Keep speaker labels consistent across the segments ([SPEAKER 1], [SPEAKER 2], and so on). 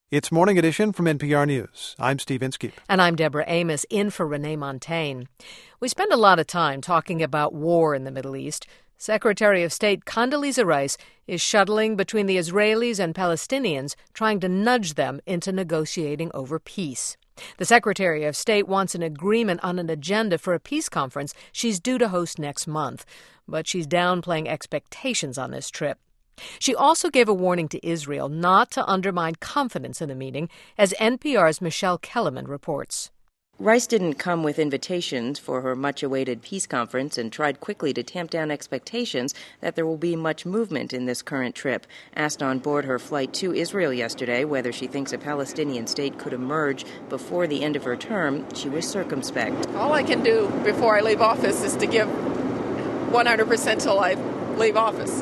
[SPEAKER 1] It's Morning Edition from NPR News. I'm Steve Inskeep.
[SPEAKER 2] And I'm Deborah Amos, in for Renee Montagne. We spend a lot of time talking about war in the Middle East. Secretary of State Condoleezza Rice is shuttling between the Israelis and Palestinians, trying to nudge them into negotiating over peace. The Secretary of State wants an agreement on an agenda for a peace conference she's due to host next month, but she's downplaying expectations on this trip. She also gave a warning to Israel not to undermine confidence in the meeting, as NPR's Michelle Kellerman reports.
[SPEAKER 3] Rice didn't come with invitations for her much-awaited peace conference and tried quickly to tamp down expectations that there will be much movement in this current trip. Asked on board her flight to Israel yesterday whether she thinks a Palestinian state could emerge before the end of her term, she was circumspect.
[SPEAKER 4] All I can do before I leave office is to give 100% till I leave office.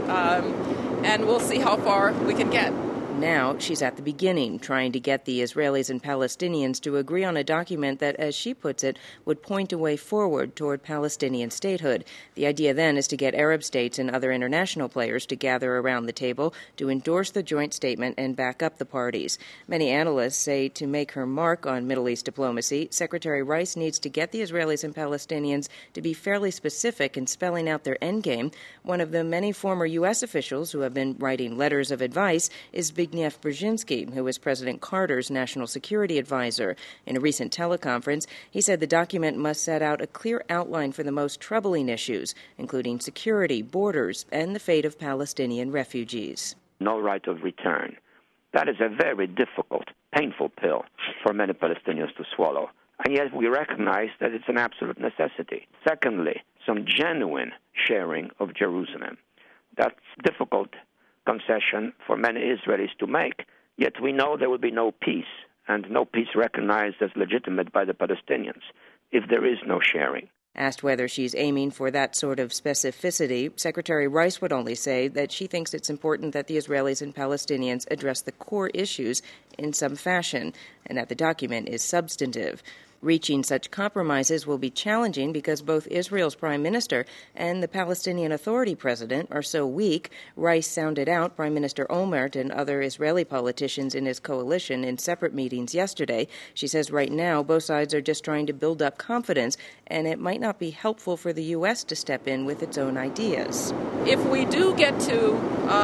[SPEAKER 4] And we'll see how far we can get.
[SPEAKER 3] Now she's at the beginning, trying to get the Israelis and Palestinians to agree on a document that, as she puts it, would point a way forward toward Palestinian statehood. The idea then is to get Arab states and other international players to gather around the table to endorse the joint statement and back up the parties. Many analysts say to make her mark on Middle East diplomacy, Secretary Rice needs to get the Israelis and Palestinians to be fairly specific in spelling out their endgame. One of the many former U.S. officials who have been writing letters of advice is Zbigniew Brzezinski, who was President Carter's national security advisor. In a recent teleconference, he said the document must set out a clear outline for the most troubling issues, including security, borders, and the fate of Palestinian refugees.
[SPEAKER 5] No right of return. That is a very difficult, painful pill for many Palestinians to swallow. And yet we recognize that it's an absolute necessity. Secondly, some genuine sharing of Jerusalem. That's difficult concession for many Israelis to make, yet we know there will be no peace, and no peace recognized as legitimate by the Palestinians if there is no sharing.
[SPEAKER 3] Asked whether she's aiming for that sort of specificity, Secretary Rice would only say that she thinks it's important that the Israelis and Palestinians address the core issues in some fashion, and that the document is substantive. Reaching such compromises will be challenging because both Israel's prime minister and the Palestinian Authority president are so weak. Rice sounded out Prime Minister Olmert and other Israeli politicians in his coalition in separate meetings yesterday. She says right now both sides are just trying to build up confidence, and it might not be helpful for the U.S. to step in with its own ideas.
[SPEAKER 4] If we do get to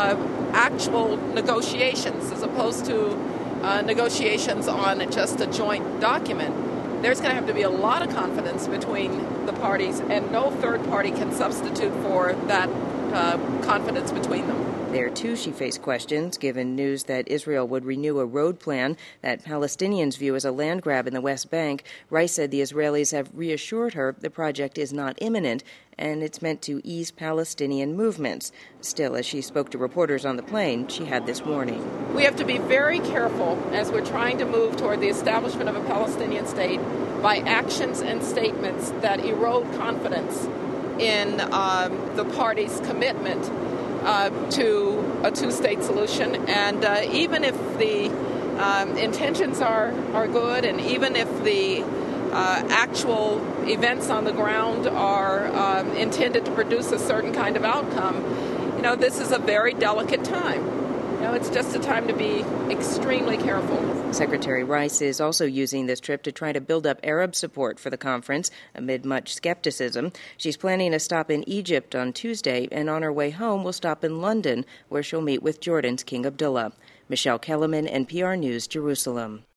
[SPEAKER 4] actual negotiations as opposed to negotiations on just a joint document, there's going to have to be a lot of confidence between the parties, and no third party can substitute for that confidence between them.
[SPEAKER 3] There, too, she faced questions, given news that Israel would renew a road plan that Palestinians view as a land grab in the West Bank. Rice said the Israelis have reassured her the project is not imminent, and it's meant to ease Palestinian movements. Still, as she spoke to reporters on the plane, she had this warning.
[SPEAKER 4] We have to be very careful as we're trying to move toward the establishment of a Palestinian state by actions and statements that erode confidence in the parties' commitment to a two-state solution. And even if the intentions are good, and even if the actual events on the ground are intended to produce a certain kind of outcome, this is a very delicate time. It's just a time to be extremely careful.
[SPEAKER 3] Secretary Rice is also using this trip to try to build up Arab support for the conference amid much skepticism. She's planning a stop in Egypt on Tuesday, and on her way home will stop in London, where she'll meet with Jordan's King Abdullah. Michelle Kellerman, NPR News, Jerusalem.